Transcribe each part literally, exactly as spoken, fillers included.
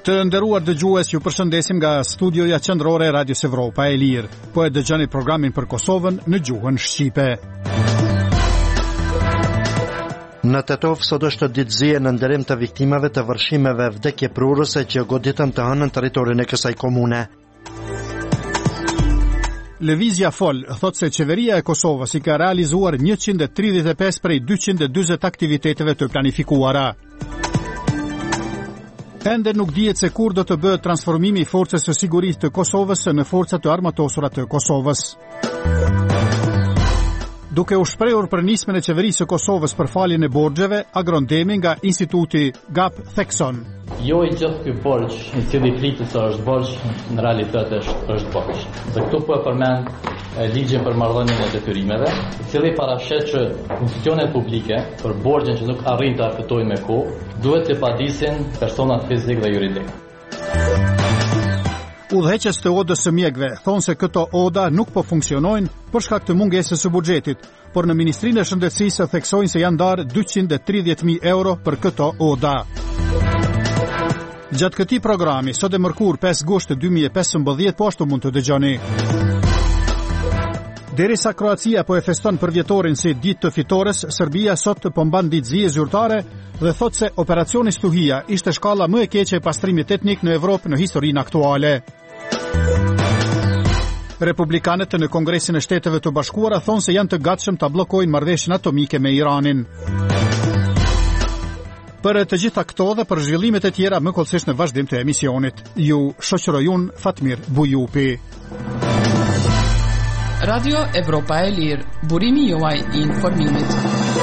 Të nderuar dëgjues, ju përshëndesim nga studioja qendrore e Radios Evropa e Lirë. Po e dëgjoni programin për Kosovën në gjuhën shqipe. Në Tetov sot është ditëzie në nderim të viktimave të vërshimeve vdekje prurëse që goditën të hënën territorin e kësaj komune. Lëvizja Fol thot se qeveria e Kosovës i ka realizuar njëqind e tridhjetë e pesë prej dyqind e dyzet aktiviteteve të planifikuara. Ende nuk dihet se kur do të bëhet transformimi i forcës së sigurisë të Kosovës në forcat të armatosura të Kosovës. Duke u shprehur për nismën e qeverisë së Kosovës për faljen e borxheve, agrondemi nga Instituti Gap Thekson. Jo i gjithë ky borxh, i cili flitet se është borxh, në realitet është, është borxh. Dhe këtu po e përmend ligjin për marrëdhënien e detyrimeve, i cili parashet që institucionet publike për borxhin që nuk arrin të arfitojnë me kohë, duhet të padisin personat fizik dhe juridik. Udhëheqës të odës së mjekëve thonë se këto oda nuk po funksionojnë për shkak të mungesës së buxhetit, por në Ministrinë e Shëndetësisë theksojnë se janë ndarë dyqind e tridhjetë mijë euro për këto oda. Gjatë këtij programi, sot e mërkur pesë gusht dy mijë e pesëmbëdhjetë, po ashtu mund të dëgjoni. Derisa Kroacia po e feston përvjetorin si ditë të fitores, Serbia sot po mban ditëzie zyrtare dhe thot se operacioni Stuhia ishte shkalla më e keqe e pastrimit etnik në Evropë në historinë aktuale. Republikanët në Kongresin e Shteteve të Bashkuara thonë se janë të gatshëm ta bllokojnë marrëveshjen atomike me Iranin. Për të gjitha këto dhe për zhvillimet e tjera më kollësisht në vazhdim të emisionit. Ju shoqëroj unë Fatmir Bujupi. Radio Evropa e Lirë, burimi juaj i informimit.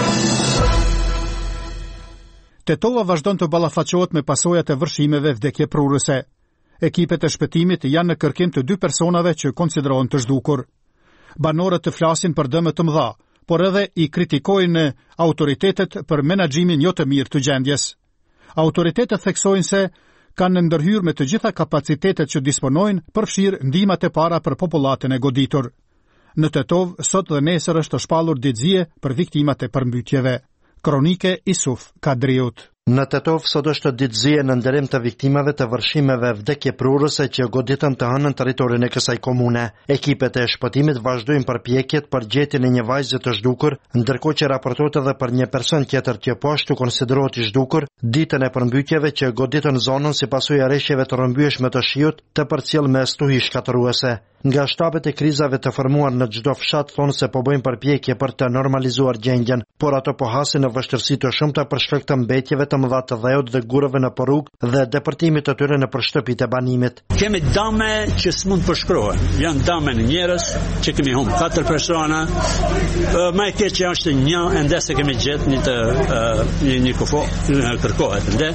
Tetova vazhdon të ballafaqohet me pasojat e vërshimeve vdekje prurëse. Ekipet e shpëtimit janë në kërkim të dy personave që konsiderohen të zhdukur. Banorët të flasin për dëme të mëdha, por edhe i kritikojnë autoritetet për menaxhimin jo të mirë të gjendjes. Autoritetet theksojnë se kanë ndërhyrë me të gjitha kapacitetet që disponojnë përfshirë ndihmat e para për popullatën e goditur. Në Tetov, sot dhe nesër është shpallur ditëzie për viktimat e përmbytjeve. Kronike Isuf Kadriut. Në Tetov sot është ditëzie në nderim të viktimave të vërshimeve vdekje prurëse që goditën të hënën territorin e kësaj komune. Ekipet e shpëtimit vazhdojnë përpjekjet për gjetjen e një vajze të zhdukur, ndërkohë që raportohet edhe për një person tjetër që po ashtu konsiderohet i zhdukur ditën e përmbytjeve që goditën zonën si pasojë e rreshjeve të rrëmbyeshme të shiut të përcjell me stuhi shkatëruese. Nga shtabet e krizave të formuar në çdo fshat thonë se po bëjnë përpjekje për të normalizuar gjendjen, por ato po hasin në vështirësi të shumta për shkak të mbetjeve të mëdha të dhëut dhe gurëve në porrugë dhe depërtimit të tyre në shtëpitë e banimit. Kemi dame që s'mund përshkruhen. Janë dame në njerëz që kemi humbur katër persona. Më e keq është një ende se kemi gjetë një të një, një kufo kërkohet ende.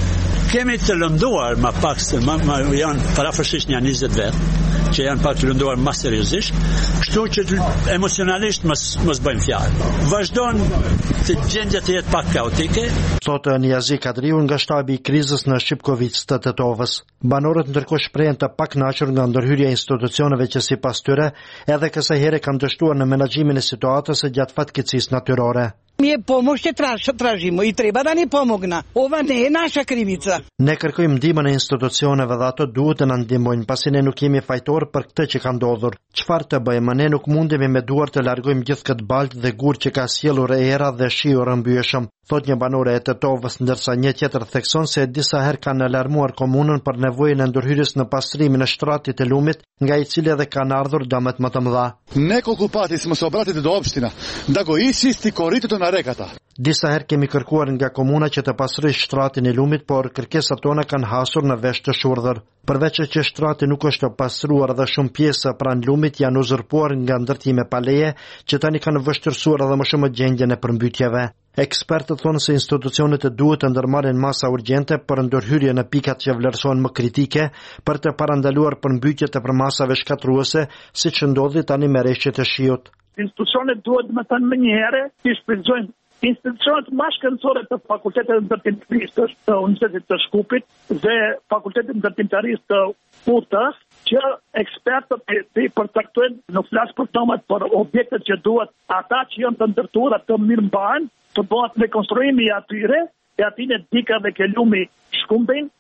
Kemi të lënduar ma pak se ma, ma janë parafërsisht një njëzet vetë që janë pak të lënduar ma seriozisht, kështu që emocionalisht mos mos bëjmë fjalë. Vazhdon të gjendja të jetë pak kaotike. Thotë Niazi Kadriu nga shtabi i krizës në Shqipkovic të Tetovës. Banorët ndërkohë shprehen të pakënaqur nga ndërhyrja e institucioneve që sipas tyre edhe kësaj here kanë dështuar në menaxhimin e situatës së gjatë fatkeqësisë natyrore. Mje pomoć që traž, tražimo i treba da ni pomogna. Ova ne je naša krivica. Ne kërkojmë ndihmën e institucioneve dhe ato duhet të na ndihmojnë, pasi ne nuk jemi fajtor për këtë që ka ndodhur. Çfarë të bëjmë? Ne nuk mundemi me duar të largojmë gjithë këtë baltë dhe gur që ka sjellur era dhe shiu rrëmbyeshëm, thot një banore e Tetovës, ndërsa një tjetër thekson se disa herë kanë alarmuar komunën për nevojën e ndërhyrjes në pastrimin e shtratit të lumit, nga i cili edhe kanë ardhur dëmet më të mëdha. Nekoliko pati smo se obratili do opština da go isisti korito na rekata. Disa herë kemi kërkuar nga komuna që të pastrojë shtratin e lumit, por kërkesat tona kanë hasur në vesh të shurdhër. Përveç që shtrati nuk është pastruar dhe shumë pjesë pranë lumit janë uzurpuar nga ndërtime pa leje, që tani kanë vështirësuar edhe më shumë gjendjen e përmbytjeve. Ekspertët thonë se institucionet e duhet të ndërmarrin masa urgjente për ndërhyrje në pikat që vlerësohen më kritike për të parandaluar përmbytjet e përmasave shkatruese, siç ndodhi tani me rreshtet e shiut. Institucionet duhet më thënë më një herë të shpenzojnë institucionet më shkencore të Fakultetit të Ndërtimtarisë të Universitetit të Shkupit dhe Fakultetit të Ndërtimtarisë të U T-s, që ekspertët i përcaktojnë, nuk flas për tomat, por objektet që duhet, ata që janë të ndërtuara të mirëmbahen, të bëhet rekonstruimi i atyre, e atine dika dhe ke lumi shkumbin,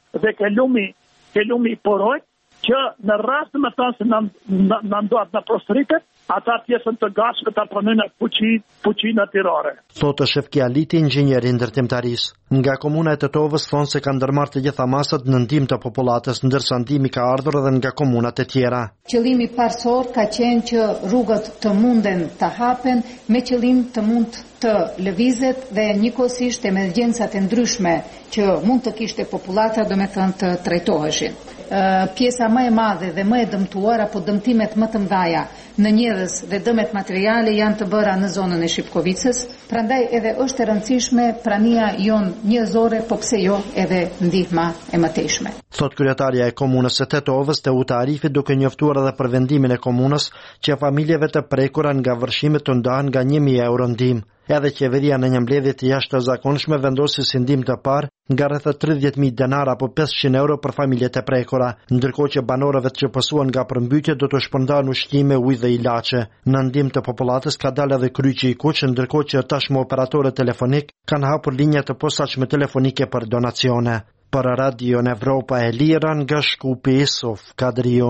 dhe ke lumi, ke lumi poroj, që në rast me thënë se në ndohet në prosteritet, ata pjesën të gashme të pranojnë fuqi, fuqinë natyrore. Thotë Shefki Aliti, inxhinieri ndërtimtaris. Nga komuna e Tetovës thonë se kanë ndërmarrë të gjitha masat në ndihmë të popullatës, ndërsa ndihmi ka ardhur edhe nga komunat e tjera. Qëllimi parsor ka qenë që rrugët të munden të hapen me qëllim të mund të lëvizet dhe njëkohësisht emergjencat e ndryshme që mund të kishte popullata, do me thënë të trajtoheshin. Pjesa më e madhe dhe më e dëmtuar apo dëmtimet më të mëdha në njerëz dhe dëmet materiale janë të bëra në zonën e Shipkovicës, prandaj edhe është e rëndësishme prania jon njerëzore, po pse jo edhe ndihma e mëtejshme. Thot kryetaria e komunës së Tetovës, Teuta Arifi, duke njoftuar edhe për vendimin e komunës që familjeve të prekura nga vërshimet të ndahen nga një mijë euro ndihmë. Edhe qeveria në një mbledhje të jashtëzakonshme vendosi si ndihmë të parë nga rreth tridhjetë mijë denar apo pesëqind euro për familjet e prekura, ndërkohë që banorëve që pësuan nga përmbytje do të shpërndahen ushqime, ujë dhe ilaçe. Në ndihmë të popullatës ka dalë edhe kryqi i kuq, ndërkohë që tashmë operatorët telefonik kanë hapur linja të posaçme telefonike për donacione. Për Radio Evropa e Lira nga Shkupi, Sof Kadrio.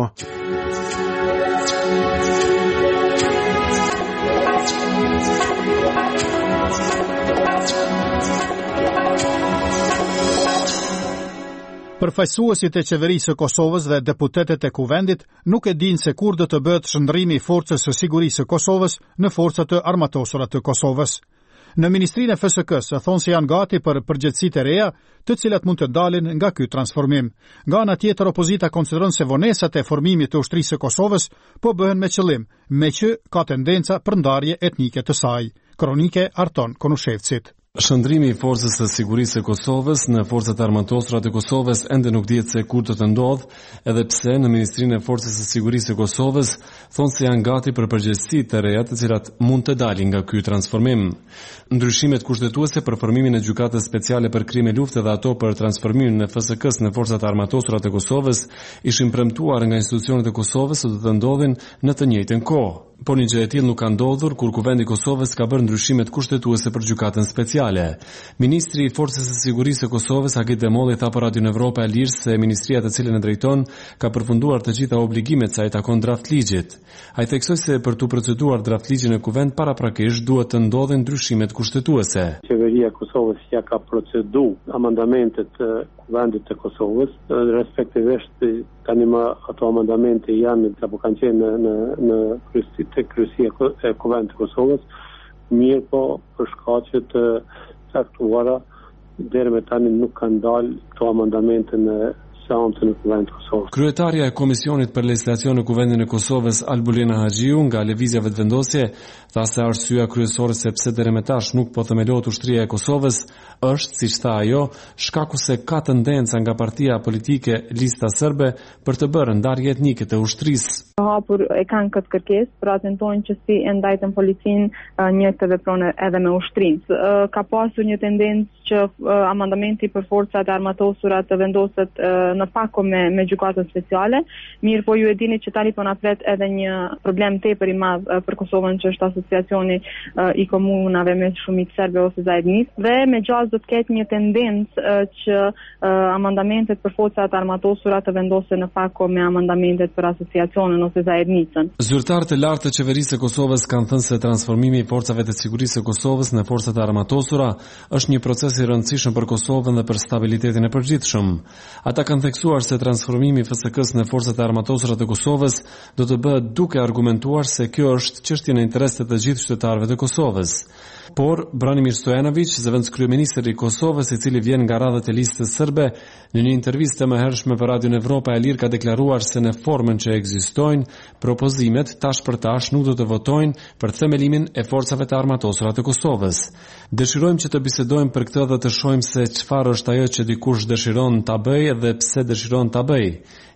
Përfaqësuesit e qeverisë së Kosovës dhe deputetët e kuvendit nuk e dinë se kur do të bëhet shndrrimi i forcës së sigurisë së Kosovës në forcat e armatosura të Kosovës. Në Ministrinë e F S K-s thonë se janë gati për përgjegjësitë e reja, të cilat mund të dalin nga ky transformim. Nga ana tjetër, opozita konsideron se vonesat e formimit të ushtrisë së Kosovës po bëhen me qëllim, me që ka tendenca për ndarje etnike të saj. Kronike Arton Konushevcit. Shëndrimi i forcës së sigurisë së Kosovës në forcat armatosura të Kosovës ende nuk dihet se kur do të ndodh, edhe pse në Ministrinë e Forcës së Sigurisë së Kosovës thonë se janë gati për përgjegjësi të reja të cilat mund të dalin nga ky transformim. Ndryshimet kushtetuese për formimin e gjykatës speciale për krime lufte dhe ato për transformimin e F S K-s në forcat armatosura të Kosovës ishin premtuar nga institucionet e Kosovës se do të ndodhin në të njëjtën kohë. Por një gjë e tillë nuk ka ndodhur kur Kuvendi i Kosovës ka bërë ndryshimet kushtetuese për gjykatën speciale. Ministri i Forcës së Sigurisë së Kosovës, Agit Demolli, tha për Radio Evropa e Lirë se ministria të cilën e drejton ka përfunduar të gjitha obligimet sa i takon draft ligjit. Ai theksoi se për të proceduar draft ligjin në Kuvend paraprakisht duhet të ndodhen ndryshimet kushtetuese. Qeveria e Kosovës ja ka procedu amendamentet të Kuvendit të Kosovës, respektivisht tani më ato amendamente janë apo kanë qenë në në kryesi të kryesia e Kuvendit të Kosovës, mirë po për shkaqe të caktuara deri me tani nuk kanë dalë këto amendamente në seancën e Kuvendit të Kosovës. Kryetaria e Komisionit për Legjislacion në Kuvendin e Kosovës, Albulina Haxhiu, nga Lëvizja Vetëvendosje, tha se arsyeja kryesore sepse deri më tash nuk po themelohet ushtria e Kosovës është, siç tha ajo, shkaku se ka tendenca nga partia politike Lista Serbe për të bërë ndarje etnike të ushtrisë. Hapur e kanë këtë kërkesë për atë tonë që si e ndajtën policinë një të veprone edhe me ushtrinë. Ka pasur një tendencë që amandamenti për forcat armatosura të vendoset në pako me, me gjykatën speciale, mirë po ju e dini që tani po na pret edhe një problem tepër i madh për Kosovën, që është asociacioni i komunave me shumicë serbe ose zajednisë, dhe me gjaz do të ketë një tendencë që amandamentet për forcat armatosura të vendosen në pako me amandamentet për asociacionin ose zajednicën. Zyrtarët e lartë të qeverisë së Kosovës kanë thënë se transformimi i forcave të sigurisë së Kosovës në forcat armatosura është një proces i rëndësishëm për Kosovën dhe për stabilitetin e përgjithshëm. Ata kanë theksuar se transformimi i F S K-s në forcat armatosura të Kosovës do të bëhet duke argumentuar se kjo është çështje në interes të të gjithë qytetarëve të Kosovës. Por Branimir Stojanović, zëvendës kryeministri i Kosovës, i cili vjen nga radhët e listës serbe, në një intervistë të mëhershme për Radio Evropa e Lirë ka deklaruar se në formën që ekzistojnë, propozimet tash për tash nuk do të votojnë për themelimin e forcave të armatosura të Kosovës. Dëshirojmë që të bisedojmë për këtë dhe të shohim se çfarë është ajo që dikush dëshiron ta bëjë dhe pse dëshiron ta bëjë.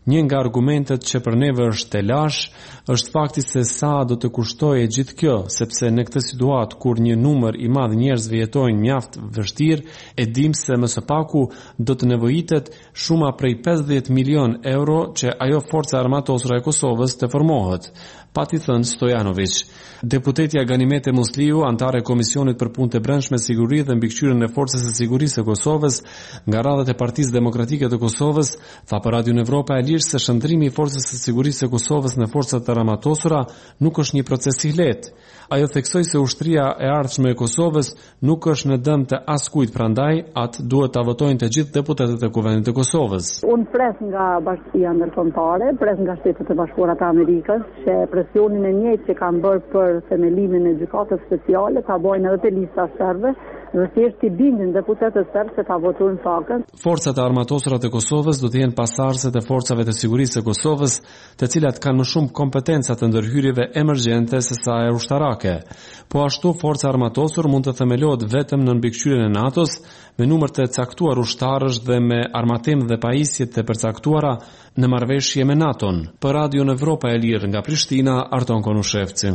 Një nga argumentet që për neve është e lash, është fakti se sa do të kushtojë gjithë kjo, sepse në këtë situatë kur një numër i madh njerëzve jetojnë mjaft vështirë, e dim se më së paku do të nevojitet shuma prej pesëdhjetë milion euro që ajo forca armatosur e Kosovës të formohet, pati thënë Stojanović. Deputetja Ganimete Musliu, antare e Komisionit për Punët e Brendshme, Siguri dhe Mbikëqyrjen e Forcës së Sigurisë së Kosovës nga radhët e Partisë Demokratike të Kosovës, tha për Radio Evropa e Lirë se shndrimi i Forcës së Sigurisë së Kosovës në forcat armatosura nuk është një proces i lehtë. Ajo theksoi se ushtria e ardhshme e Kosovës nuk është në dëm të askujt, prandaj atë duhet ta votojnë të gjithë deputetët e Kuvendit të Kosovës. Unë pres nga Bashkia Ndërkombëtare, pres nga Shtetet e Bashkuara të Amerikës, që presionin e njëjtë që kanë bërë për themelimin e gjykatës speciale ta bojnë edhe te lista serbe, dhe thjesht i bindin deputetët serbë se ta votojnë fakën. Forcat e armatosura të Kosovës do të jenë pasardhëse të forcave të sigurisë së Kosovës, të cilat kanë më shumë kompetenca të ndërhyrjeve emergjente se sa e ushtarake. Po ashtu forca armatosur mund të themelohet vetëm në mbikëqyrjen e NATO-s me numër të caktuar ushtarësh dhe me armatim dhe pajisje të përcaktuara në marrëveshje me NATO-n. Për Radio Evropa e Lirë nga Prishtina, Arton Konushevci.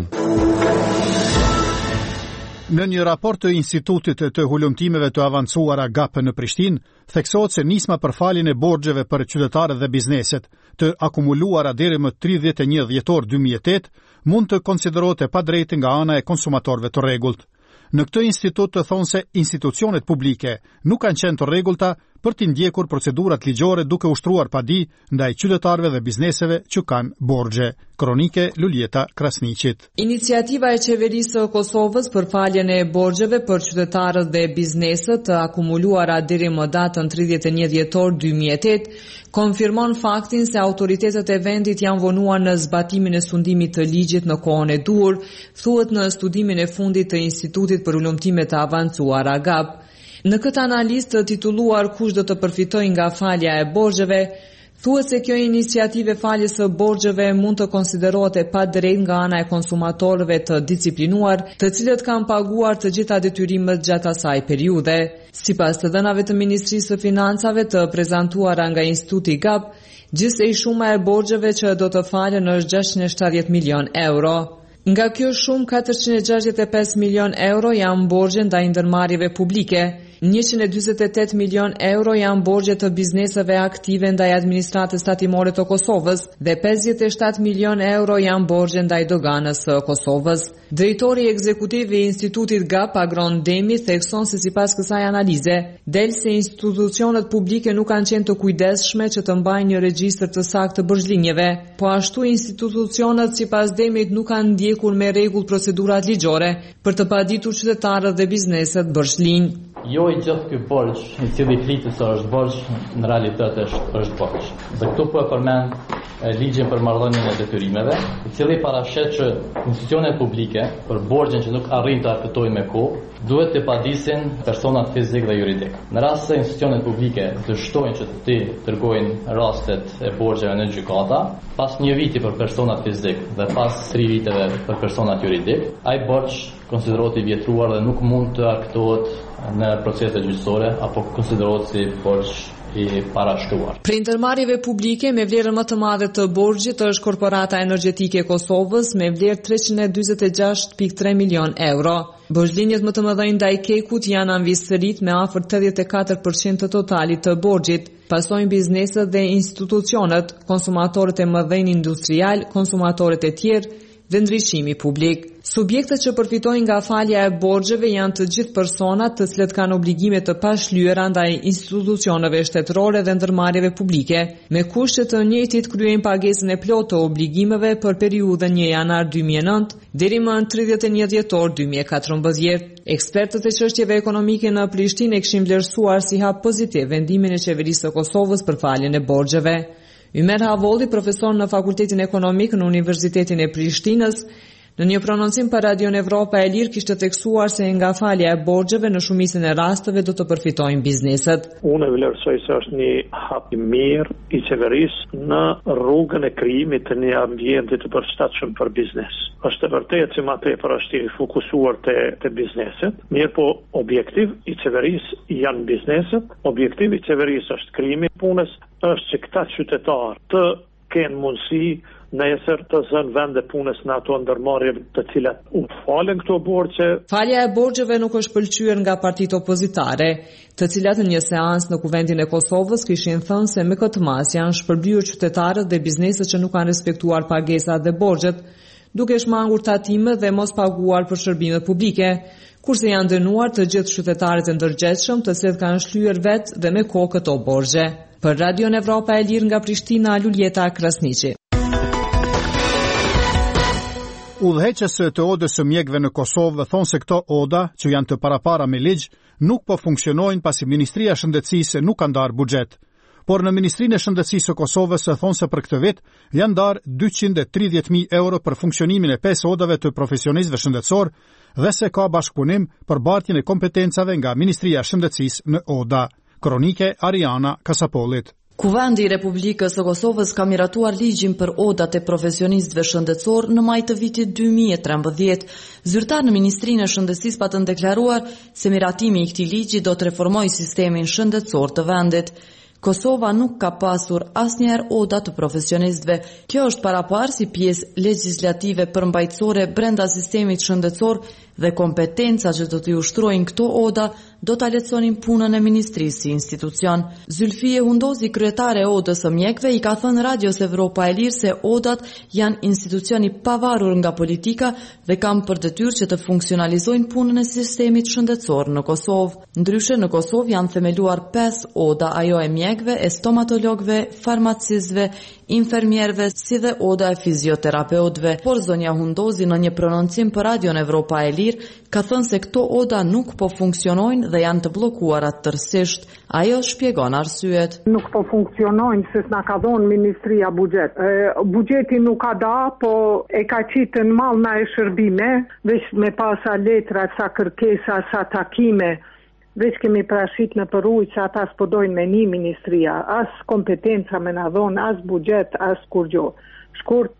Në një raport të Institutit të Hulumtimeve të Avancuara G A P në Prishtinë, theksohet se nisma për faljen e borxheve për qytetarët dhe bizneset të akumuluara deri më tridhjetë e një dhjetor dy mijë e tetë mund të konsiderohet e padrejtë nga ana e konsumatorëve të rregullt. Në këtë institut të thonë se institucionet publike nuk kanë qenë të rregullta për të ndjekur procedurat ligjore duke ushtruar padi ndaj qytetarëve dhe bizneseve që kanë borxhe. Kronike Luljeta Krasniqit. Iniciativa e qeverisë së Kosovës për faljen e borxheve për qytetarët dhe bizneset të akumuluara deri më datën tridhjetë e një dhjetor dy mijë e tetë konfirmon faktin se autoritetet e vendit janë vonuar në zbatimin e sundimit të ligjit në kohën e duhur, thuhet në studimin e fundit të Institutit për Ulëmtime të Avancuara G A P. Në këtë analizë të titulluar Kush do të përfitojë nga falja e borxheve, thuhet se kjo iniciativë e faljes së borxheve mund të konsiderohet e padrejtë nga ana e konsumatorëve të disiplinuar, të cilët kanë paguar të gjitha detyrimet gjatë asaj periudhe. Sipas të dhënave të Ministrisë së Financave të prezantuara nga Instituti G A P, gjithsej shuma e borxheve që do të falen është gjashtëqind e shtatëdhjetë milion euro. Nga kjo shumë, katërqind e gjashtëdhjetë e pesë milion euro janë borxhe ndaj ndërmarrjeve publike, njëqind e dyzet e tetë milion euro janë borxhe të bizneseve aktive ndaj administratës tatimore të Kosovës dhe pesëdhjetë e shtatë milion euro janë borxhe ndaj doganës së Kosovës. Drejtori ekzekutiv i Institutit G A P, Agron Demi, thekson se sipas kësaj analize, del se institucionet publike nuk kanë qenë të kujdesshme që të mbajnë një regjistër të saktë të borxhlinjeve, po ashtu institucionet sipas Demit nuk kanë ndjekur me rregull procedurat ligjore për të paditur qytetarët dhe bizneset borxhlinj. Jo i gjithë ky borxh, i cili flitet se është borxh, në realitet është është borxh. Dhe këtu po e përmend ligjin për marrëdhënien e detyrimeve, i cili paraqet që institucionet publike për borxhin që nuk arrin të arfitojnë me kohë, duhet të padisin personat fizik dhe juridik. Në rast se institucionet publike dështojnë që të tërgojnë rastet e borxheve në gjykata, pas një viti për personat fizik dhe pas tri viteve për personat juridik, ai borxh konsiderohet i vjetruar dhe nuk mund të arktohet në procese gjyqësore apo konsiderohet si borxh i parashtuar. Për ndërmarrjeve publike me vlerën më të madhe të borxhit është Korporata Energjetike e Kosovës me vlerë treqind e dyzet e gjashtë pikë tre milion euro. Borxhlinjet më të mëdhenj ndaj Kekut janë anvisërit me afër tetëdhjetë e katër përqind të totalit të borxhit. Pasojnë bizneset dhe institucionet, konsumatorët e mëdhenj industrial, konsumatorët e tjerë dhe ndryshimi publik. Subjektet që përfitojnë nga falja e borxheve janë të gjithë personat të cilët kanë obligime të pashlyera ndaj institucioneve shtetërore dhe ndërmarrjeve publike, me kushte të njëjtit kryejnë pagesën e plotë të obligimeve për periudhën një janar dy mijë e nëntë deri më tridhjetë e një dhjetor dy mijë e katërmbëdhjetë. Ekspertët e çështjeve ekonomike në Prishtinë e kishin vlerësuar si hap pozitiv vendimin e qeverisë së Kosovës për faljen e borxheve. Ymer Havolli, profesor në Fakultetin Ekonomik në Universitetin e Prishtinës, Në një prononcim për Radion Evropa e Lirë kishte theksuar se nga falja e borxheve në shumicën e rasteve do të përfitojnë bizneset. Unë vlerësoj se është një hap i mirë i qeverisë në rrugën e krijimit të një ambienti të përshtatshëm për biznes. Është e vërtetë që më tepër është i fokusuar te te bizneset, mirë po objektiv i qeverisë janë bizneset, objektiv i qeverisë është krijimi i punës, është që këta qytetarë të kenë mundësi nesër të zënë vende punës në ato ndërmarrje të cilat u falen këto borxhe. Falja e borxheve nuk është pëlqyer nga partitë opozitare, të cilat në një seancë në Kuvendin e Kosovës kishin thënë se me këtë mas janë shpërblyer qytetarët dhe bizneset që nuk kanë respektuar pagesat dhe borxhet, duke shmangur tatime dhe mos paguar për shërbimet publike, kurse janë dënuar të gjithë qytetarët e ndërgjegjshëm të cilët kanë shlyer vetë dhe me kohë këto borxhe. Për Radion Evropa e Lirë nga Prishtina, Luljeta Krasniqi. Udhëheqësët të odës së mjekëve në Kosovë thonë se këto oda, që janë të parapara me ligj, nuk po funksionojnë pasi Ministria e Shëndetësisë nuk ka ndarë buxhet. Por në Ministrinë e Shëndetësisë së Kosovës thonë se për këtë vit janë ndarë dyqind e tridhjetë mijë euro për funksionimin e pesë odave të profesionistëve shëndetësor dhe se ka bashkëpunim për bartjen e kompetencave nga Ministria e Shëndetësisë në oda. Kronike Ariana Kasapolit. Kuvendi i Republikës së Kosovës ka miratuar ligjin për odat e profesionistëve shëndetësor në maj të vitit dy mijë e trembëdhjetë. Zyrtar në Ministrinë e Shëndetësisë patën deklaruar se miratimi i këtij ligji do të reformojë sistemin shëndetësor të vendit. Kosova nuk ka pasur asnjëherë oda të profesionistëve. Kjo është paraparë si pjesë legjislative përmbajtësore brenda sistemit shëndetësor dhe kompetenca që do t'i ushtrojnë këto oda do t'a lehtësonin punën e ministrisë si institucion. Zylfije Hundozi, kryetare e odës së mjekëve, i ka thënë Radios Evropa e Lirë se odat janë institucioni pavarur nga politika dhe kanë për detyrë që të funksionalizojnë punën e sistemit shëndetësor në Kosovë. Ndryshe në Kosovë janë themeluar pesë oda, ajo e mjekëve, e stomatologëve, farmacistëve, infermierëve, si dhe oda e fizioterapeutëve. Por zonja Hundozi në një prononcim për Radion Evropa e Lirë ka thënë se këto oda nuk po funksionojnë dhe janë të bllokuara tërësisht. Ajo shpjegon arsyet. Nuk po funksionojnë se s'na ka dhënë Ministria buxhet. Buxheti nuk ka da, po e ka qitë në mall na e shërbime, veç me pasa letra, sa kërkesa, sa takime. Veç kemi prashit në përujë që ata s'podojnë me një ministria, as kompetenca me na dhonë, as buxhet, as kur gjo. Shkurt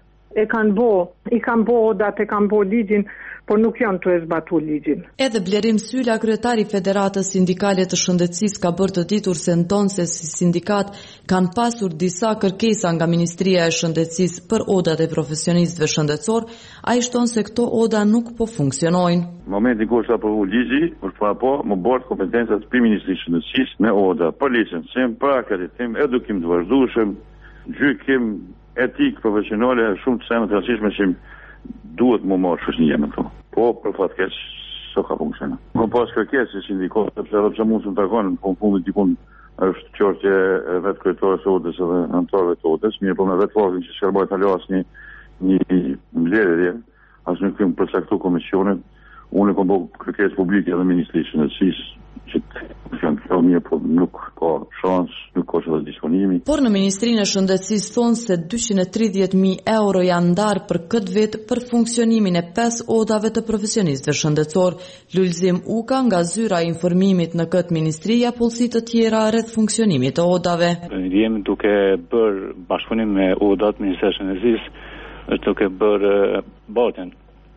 e kanë bo, i kanë bo odat, e kanë bo ligjin, por nuk janë të e zbatu ligjin. Edhe Blerim Sylla, kryetari Federatës Sindikale të Shëndetësisë, ka bërë të ditur se ndonë se si sindikat kanë pasur disa kërkesa nga Ministria e Shëndetësisë për odat e profesionistëve shëndetësor, a i shtonë se këto oda nuk po funksionojnë. Momentin kur është aprovu ligji, është para po më bërë kompetencat për Ministrisë Shëndetësisë me oda, për licencim, për akreditim, edukim të vazhdueshëm, gjykim, etik profesionale, shumë të senë të rastishme që duhet më marrë shoqënia me to. Po, për fat keq, s'o ka funksionuar. Më pas kërkesë si sindikat, sepse edhe pse mund të takon, po në fundit dikun është çështje vetë kryetores së odës edhe anëtarëve të odës, mirë po me vetë faktin që shërboj të alo asnjë një mbledhje, as nuk kemë përcaktuar komisionin, unë kam bërë kërkesë publike edhe Ministrisë së Shëndetësisë që janë të mirë, po nuk ka shans, nuk ka edhe disponimi. Por në Ministrinë e Shëndetësisë thonë se dyqind e tridhjetë mijë euro janë ndarë për këtë vit për funksionimin e pesë odave të profesionistëve shëndetësor. Lulzim Uka nga zyra e informimit në këtë ministri ja pulsi të tjera rreth funksionimit të odave. Jemi duke bërë bashkëpunim me odat Ministrisë së Shëndetësisë, është duke bërë bartjen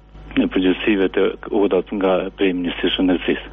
e përgjegjësive të odat nga prej Ministrisë së Shëndetësisë.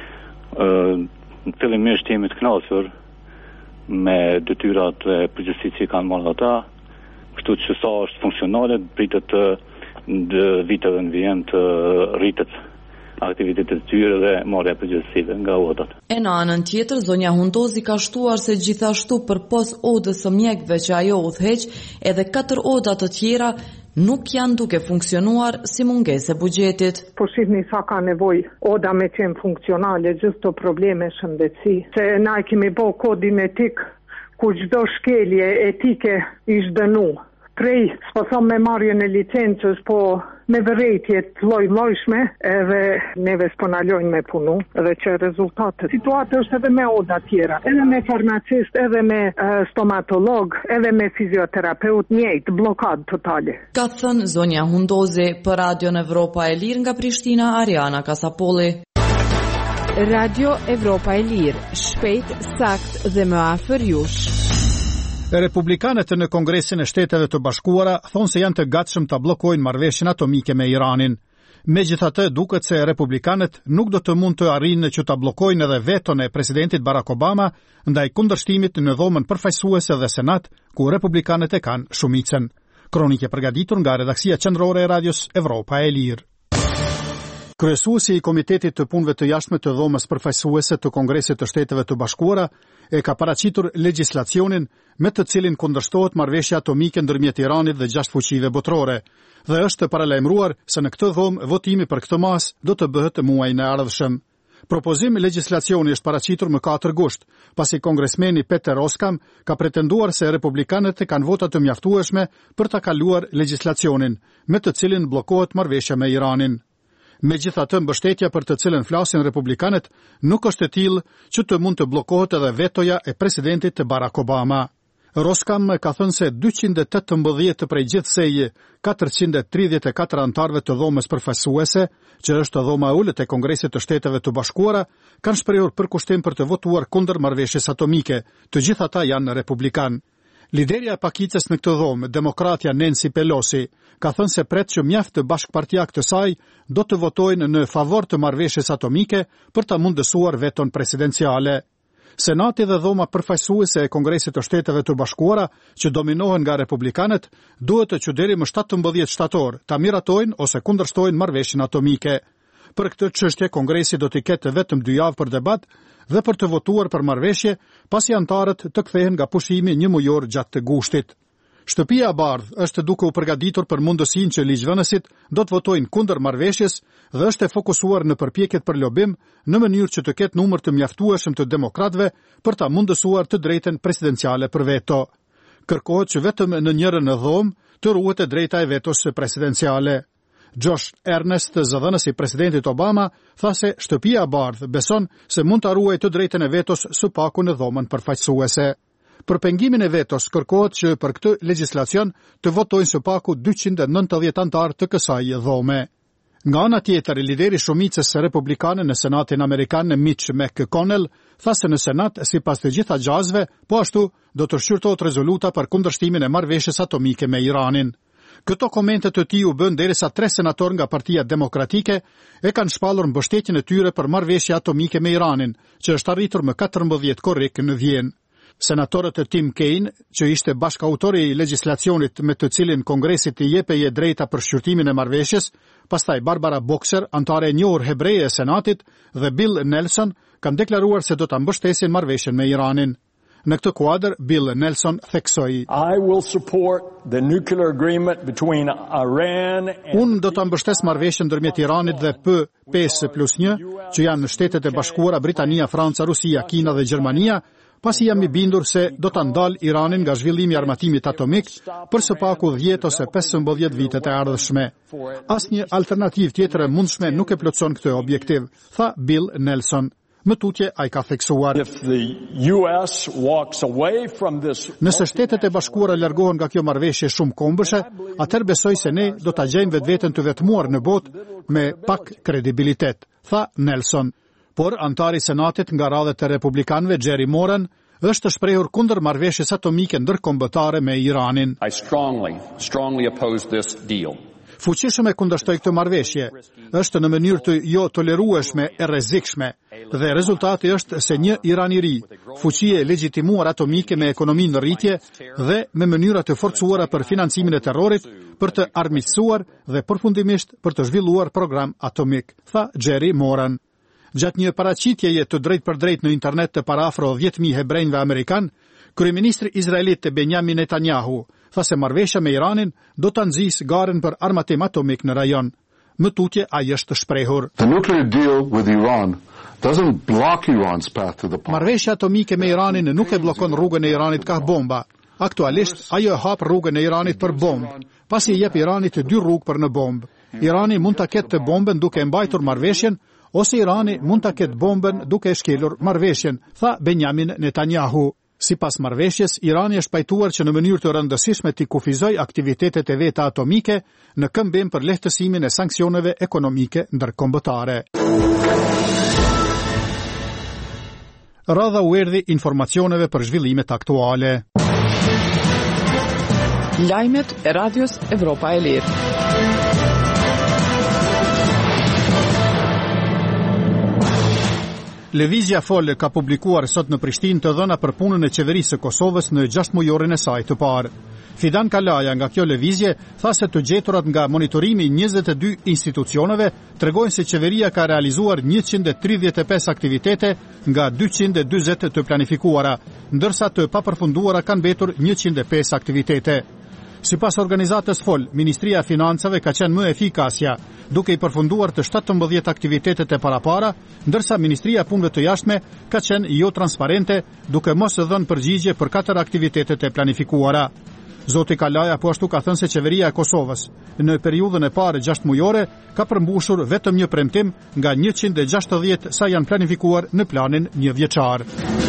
Në fillimisht jemi të kënaqur me detyrat e përgjegjësisë që kanë marrë ata, kështu që sa është funksionale, pritet të në viteve në vijim të rritet aktivitetet e tyre dhe marrja e përgjegjësive nga odat. E në anën tjetër, zonja Hundozi ka shtuar se gjithashtu përpos odës së mjekëve që ajo udhëheq, edhe katër oda të tjera nuk janë duke funksionuar si mungesë e buxhetit. Po shihni sa ka nevojë oda me qenë funksionale gjithë të probleme shëndetësi. Se na kemi bë kodin etik ku çdo shkelje etike ish dënu. Prej, s'po thom me marrjen e licencës, po me vërejtje të lloj-llojshme, edhe neve s'po na lojnë me punu, edhe që rezultatet. Situata është edhe me oda tjera, edhe me farmacist, edhe me uh, stomatolog, edhe me fizioterapeut, njëjtë blokad totale. Ka thënë Zonja Hundozi për Radion Evropa e Lirë nga Prishtina, Ariana Kasapolli. Radio Evropa e Lirë, shpejt, sakt dhe më afër jush. Republikanët në Kongresin e Shteteve të Bashkuara thonë se janë të gatshëm ta bllokojnë marrëveshjen atomike me Iranin. Megjithatë, duket se republikanët nuk do të mund të arrijnë që ta bllokojnë edhe veton e presidentit Barack Obama ndaj kundërshtimit në dhomën përfaqësuese dhe Senat, ku republikanët e kanë shumicën. Kronikë e përgatitur nga redaksia qendrore e Radios Evropa e Lirë. Kryesuesi i Komitetit të Punëve të Jashtme të dhomës përfaqësuese të Kongresit të Shteteve të Bashkuara e ka paraqitur legjislacionin me të cilin kundërshtohet marrëveshja atomike ndërmjet Iranit dhe gjashtë fuqive botërore, dhe është paralajmëruar se në këtë dhomë votimi për këtë mas do të bëhet muajin e ardhshëm. Propozim legjislacioni është paraqitur më katër gusht, pasi kongresmeni Peter Roskam ka pretenduar se republikanët kanë vota të mjaftueshme për ta kaluar legjislacionin, me të cilin bllokohet marrëveshja me Iranin. Megjithatë, mbështetja për të cilën flasin republikanët nuk është e tillë që të mund të bllokohet edhe vetoja e presidentit Barack Obama. Roskam ka thënë se dyqind e tetëmbëdhjetë prej gjithsej katërqind e tridhjetë e katër antarëve të dhomës përfaqësuese, që është dhoma e ulët e Kongresit të Shteteve të Bashkuara, kanë shprehur përkushtim për të votuar kundër marrëveshjes atomike. Të gjithë ata janë republikan. Liderja e pakicës në këtë dhomë, demokratja Nancy Pelosi, ka thënë se pret që mjaft të bashkëpartiak të saj do të votojnë në favor të marrëveshjes atomike për ta mundësuar veton presidenciale. Senati dhe dhoma përfaqësuese e Kongresit të Shteteve të Bashkuara, që dominohen nga republikanët, duhet që deri më shtatëmbëdhjetë shtator ta miratojnë ose kundërshtojnë marrëveshjen atomike. Për këtë çështje Kongresi do të ketë vetëm dy javë për debat dhe për të votuar për marrëveshje, pasi antarët të kthehen nga pushimi një mujor gjatë të gushtit. Shtëpia e Bardhë është duke u përgatitur për mundësinë që ligjvënësit do të votojnë kundër marrëveshjes dhe është e fokusuar në përpjekjet për lobim në mënyrë që të ketë numër të mjaftueshëm të demokratëve për ta mundësuar të drejtën presidenciale për veto. Kërkohet që vetëm në njërën në dhomë të ruhet e drejta e vetos presidenciale. Josh Ernest, zëdhënës i presidentit Obama, tha se Shtëpia e Bardhë beson se mund ta ruajë të drejtën e vetos së paku në dhomën përfaqësuese. Për pengimin e vetos kërkohet që për këtë legjislacion të votojnë së paku dyqind e nëntëdhjetë antarë të kësaj dhome. Nga ana tjetër, lideri shumicës republikane në Senatin Amerikan, Mitch McConnell, tha se në Senat, sipas të gjitha gjasve, po ashtu do të shqyrtohet rezoluta për kundërshtimin e marrëveshjes atomike me Iranin. Këto komente të tij u bën derisa tre senatorë nga Partia Demokratike e kanë shpallur mbështetjen e tyre për marrëveshje atomike me Iranin, që është arritur më katërmbëdhjetë korrik në Vjenë. Senatorët e Tim Kaine, që ishte bashkautori i legjislacionit me të cilin Kongresit i jepeje drejta për shqyrtimin e marrëveshjes, pastaj Barbara Boxer, antare e njohur hebreje e Senatit, dhe Bill Nelson kanë deklaruar se do ta mbështesin marrëveshjen me Iranin. Në këtë kuadër, Bill Nelson theksoi: I will support the nuclear agreement between Iran and Unë do ta mbështes marrëveshjen ndërmjet Iranit dhe P pesë plus një, që janë Shtetet e Bashkuara, Britania, Franca, Rusia, Kina dhe Gjermania, pasi jam i bindur se do ta ndal Iranin nga zhvillimi i armatimit atomik për së paku dhjetë ose pesëmbëdhjetë vitet e ardhshme. Asnjë alternativë tjetër e mundshme nuk e plotëson këtë objektiv, tha Bill Nelson. Më tutje ai ka theksuar: Nëse Shtetet e Bashkuara largohen nga kjo marrëveshje shumë kombëshe, atëherë besoj se ne do ta gjejmë vetveten të vetmuar në botë me pak kredibilitet, tha Nelson. Por antari i Senatit nga radhët e republikanëve, Jerry Moran, është shprehur kundër marrëveshjes atomike ndërkombëtare me Iranin. I strongly, strongly oppose this deal. Fuqishëm e kundërshtoj këtë marrëveshje, është në mënyrë të jo tolerueshme e rrezikshme, dhe rezultati është se një Iran i ri, fuqie e legjitimuar atomike me ekonomi në rritje dhe me mënyra të forcuara për financimin e terrorit, për të armiqësuar dhe përfundimisht për të zhvilluar program atomik, tha Jerry Moran. Gjatë një paraqitjeje të drejt për drejt në internet të parafro dhjetë mijë hebrejve amerikan, kryeministri izraelit Benjamin Netanyahu tha se marrëveshja me Iranin do ta nxjisë garën për armatim atomik në rajon. Më tutje ai është shprehur: The nuclear deal with Iran doesn't block Iran's path to the bomb. Marrëveshja atomike me Iranin nuk e bllokon rrugën e Iranit ka bomba. Aktualisht ajo e hap rrugën e Iranit për bombë, pasi i jep Iranit dy rrugë për në bombë. Irani mund ta ketë bombën duke mbajtur marrëveshjen, ose Irani mund ta ketë bombën duke shkelur marrëveshjen, tha Benjamin Netanyahu. Sipas marrëveshjes, Irani është pajtuar që në mënyrë të rëndësishme t'i kufizojë aktivitetet e veta atomike në këmbim për lehtësimin e sanksioneve ekonomike ndërkombëtare. Radha u erdhi informacioneve për zhvillimet aktuale. Lajmet e Radios Evropa e Lirë. Lëvizja Fol ka publikuar sot në Prishtinë të dhëna për punën e qeverisë së Kosovës në gjashtë mujorin e saj të parë. Fidan Kalaja nga kjo lëvizje tha se të gjeturat nga monitorimi njëzet e dy institucioneve tregojnë se qeveria ka realizuar njëqind e tridhjetë e pesë aktivitete nga dyqind e dyzet të planifikuara, ndërsa të papërfunduara kanë mbetur njëqind e pesë aktivitete. Sipas organizatës Fol, Ministria e Financave ka qenë më efikasja, duke i përfunduar të shtatëmbëdhjetë aktivitetet e parapara, ndërsa Ministria e Punëve të Jashtme ka qenë jo transparente, duke mos dhënë përgjigje për katër aktivitetet e planifikuara. Zoti Kalaja po ashtu ka thënë se qeveria e Kosovës në periudhën e parë gjashtë mujore ka përmbushur vetëm një premtim nga njëqind e gjashtëdhjetë sa janë planifikuar në planin një vjeçar.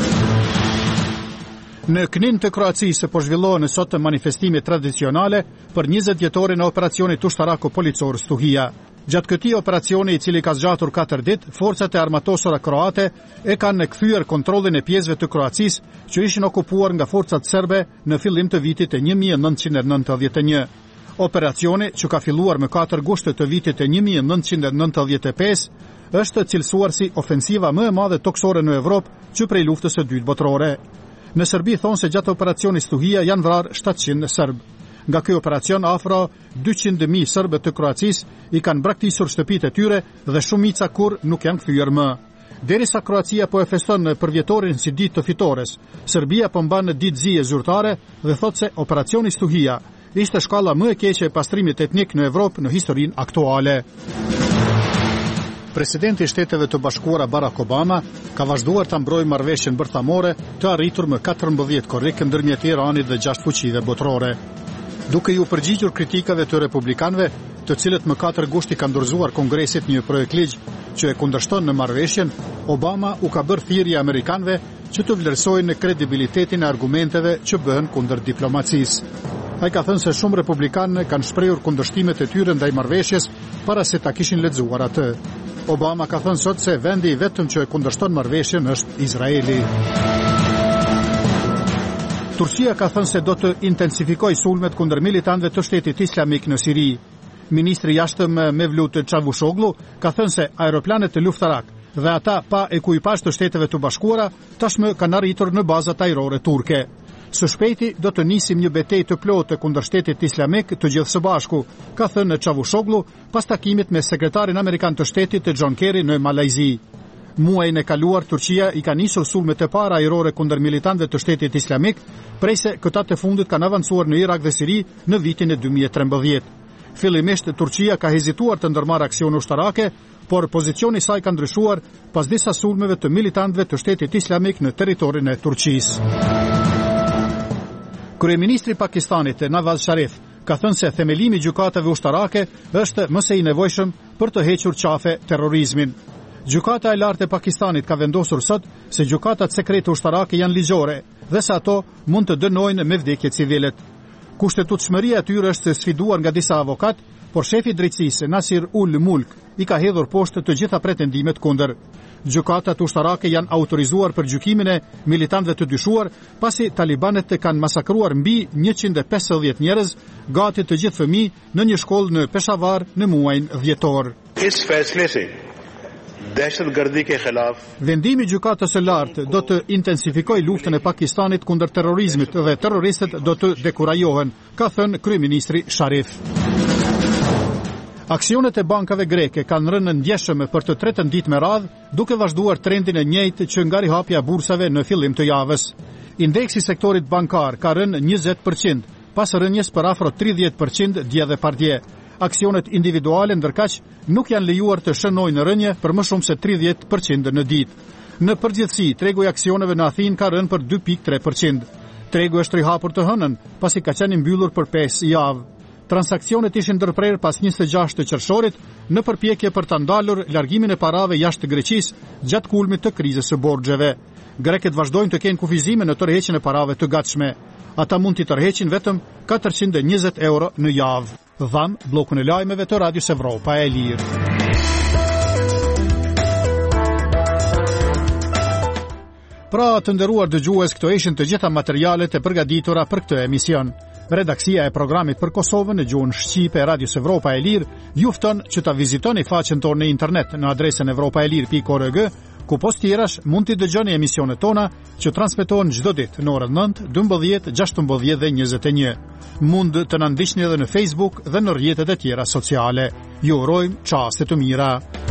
Në Knin të Kroacisë po zhvillohen sot manifestime tradicionale për njëzet vjetorin e operacionit ushtarak policor Stuhia. Gjatë këtij operacioni, i cili ka zgjatur katër ditë, forcat e armatosura kroate e kanë kthyer kontrollin e pjesëve të Kroacisë që ishin okupuar nga forcat serbe në fillim të vitit e një mijë e nëntëqind e nëntëdhjetë e një. Operacioni, që ka filluar më katër gusht të vitit e një mijë e nëntëqind e nëntëdhjetë e pesë, është cilësuar si ofensiva më e madhe toksore në Evropë që prej luftës së dytë botërore. Në Serbi thonë se gjatë operacionit Stuhia janë vrarë shtatëqind serb. Nga ky operacion afro dyqind mijë serbë të Kroacisë i kanë braktisur shtëpitë e tyre dhe shumica kur nuk janë kthyer më. Derisa Kroacia po e feston për vjetorin si ditë të fitores, Serbia po mban ditëzie zyrtare dhe thotë se operacioni Stuhia ishte shkalla më e keqe e pastrimit etnik në Evropë në historinë aktuale. Presidenti i Shteteve të Bashkuara Barack Obama ka vazhduar ta mbrojë marrëveshjen bërthamore të arritur më katërmbëdhjetë korrik ndërmjet Iranit dhe gjashtë fuqive botërore. Duke ju përgjigjur kritikave të republikanëve, të cilët më katër gushti kanë dorëzuar Kongresit një projekt ligj që e kundërshton në marrëveshjen, Obama u ka bërë thirrje amerikanëve që të vlerësojnë kredibilitetin e argumenteve që bëhen kundër diplomacisë. Ai ka thënë se shumë republikanë kanë shprehur kundërshtimet e tyre ndaj marrëveshjes para se ta kishin lexuar atë. Obama ka thënë sot se vendi i vetëm që e kundërshton marrëveshjen është Izraeli. Turqia ka thënë se do të intensifikojë sulmet kundër militantëve të Shtetit Islamik në Siri. Ministri i Jashtëm Mevlut Çavuşoglu ka thënë se aeroplanet të luftarak dhe ata pa ekuipazh të Shteteve të Bashkuara tashmë kanë arritur në bazat ajrore turke. Së shpejti do të nisim një betejë të plotë kundër Shtetit Islamik të gjithë së bashku, ka thënë Çavuşoglu pas takimit me sekretarin amerikan të Shtetit të John Kerry në Malajzi. Muajin e kaluar Turqia i ka nisur sulmet e para ajrore kundër militantëve të Shtetit Islamik, prejse këta të fundit kanë avancuar në Irak dhe Siri në vitin e dy mijë e trembëdhjetë. Fillimisht Turqia ka hezituar të ndërmarrë aksione ushtarake, por pozicioni i saj ka ndryshuar pas disa sulmeve të militantëve të Shtetit Islamik në territorin e Turqisë. Kryeministri i Pakistanit Nawaz Sharif ka thënë se themelimi i gjykatave ushtarake është më së i nevojshëm për të hequr qafe terrorizmin. Gjykata e lartë e Pakistanit ka vendosur sot se gjykatat sekrete ushtarake janë ligjore dhe se ato mund të dënojnë me vdekje civilet. Kushtetutshmëria e tyre është sfiduar nga disa avokat, por shefi i drejtësisë Nasir ul Mulk i ka hedhur poshtë të gjitha pretendimet kundër. Gjykatat ushtarake janë autorizuar për gjykimin e militantëve të dyshuar, pasi talibanët e kanë masakruar mbi njëqind e pesëdhjetë njerëz, gati të gjithë fëmijë në një shkollë në Peshawar në muajin dhjetor. Is फैसले से दहशतगर्दी के खिलाफ Vendimi i gjykatës së lartë do të intensifikojë luftën e Pakistanit kundër terrorizmit dhe terroristët do të dekurajohen, ka thënë kryeministri Sharif. Aksionet e bankave greke kanë rënë ndjeshëm për të tretën ditë me radhë, duke vazhduar trendin e njëjtë që nga rihapja e bursave në fillim të javës. Indeksi i sektorit bankar ka rënë njëzet përqind, pas rënjes për afro tridhjetë përqind dje dhe pardje. Aksionet individuale ndërkaq nuk janë lejuar të shënojnë rënje për më shumë se tridhjetë përqind në ditë. Në përgjithësi, tregu i aksioneve në Athinë ka rënë për dy pikë tre përqind. Tregu është rihapur të hënën, pasi ka qenë mbyllur për pesë javë. Transaksionet ishin ndërprerë pas njëzet e gjashtë të qershorit në përpjekje për ta ndalur largimin e parave jashtë Greqisë gjatë kulmit të krizës së borxheve. Grekët vazhdojnë të kenë kufizime në tërheqjen e parave të gatshme. Ata mund t'i tërheqin vetëm katërqind e njëzet euro në javë. Dham bllokun e lajmeve të Radios Evropa e Lirë. Pra të nderuar dëgjues, këto ishin të gjitha materialet e përgatitura për këtë emision. Redaksia e programit për Kosovën në gjuhën shqipe e Radios Evropa e Lirë ju fton që ta vizitoni faqen tonë në internet në adresën evropaelir pikë org, ku post tjerash mund t'i dëgjoni emisionet tona që transmetohen çdo ditë në orën nëntë, dymbëdhjetë, gjashtëmbëdhjetë dhe njëzet e një. Mund të na ndiqni edhe në Facebook dhe në rrjetet e tjera sociale. Ju urojmë çaste të mira.